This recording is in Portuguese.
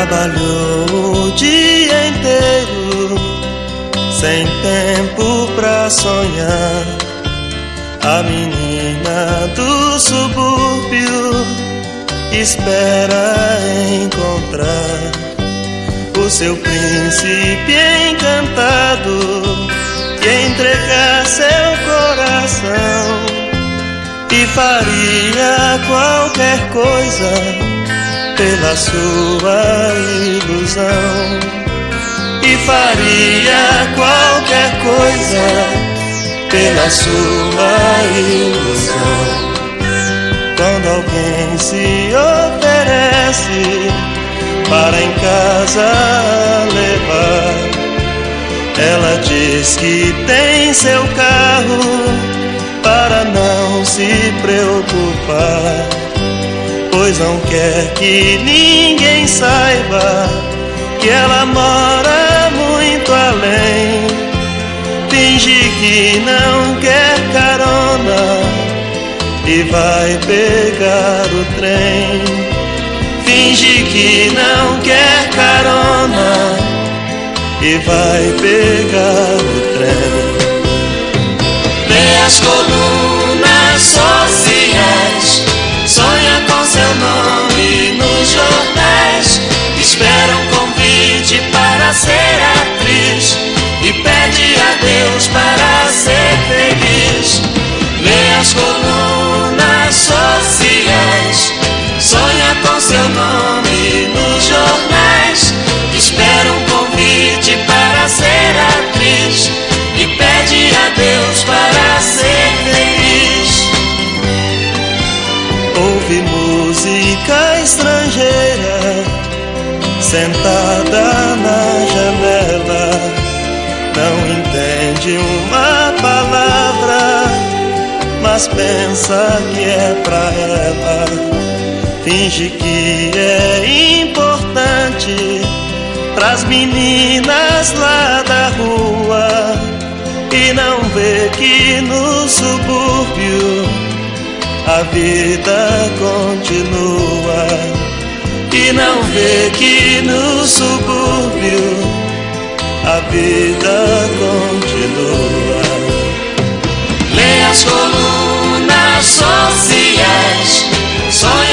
Trabalhou o dia inteiro, sem tempo pra sonhar. A menina do subúrbio espera encontrar o seu príncipe encantado e entregar seu coração. E faria qualquer coisa pela sua ilusão. E faria qualquer coisa pela sua ilusão. Quando alguém se oferece para em casa levar, ela diz que tem seu carro para não se preocupar, pois não quer que ninguém saiba que ela mora muito além. Finge que não quer carona e vai pegar o trem. Finge que não quer carona e vai pegar o trem. Lê as colunas sociais, sonha com seu nome nos jornais, espera um convite para ser atriz e pede a Deus para ser feliz. Lê as colunas sociais, sonha com seu nome nos jornais, espera um convite para ser atriz e pede a Deus para ser feliz. Ouve música estrangeira sentada na janela, não entende uma palavra, mas pensa que é pra ela. Finge que é importante pras meninas lá da rua e não vê que no subúrbio a vida continua. E não vê que no subúrbio a vida continua. Lê as colunas sociais, sonha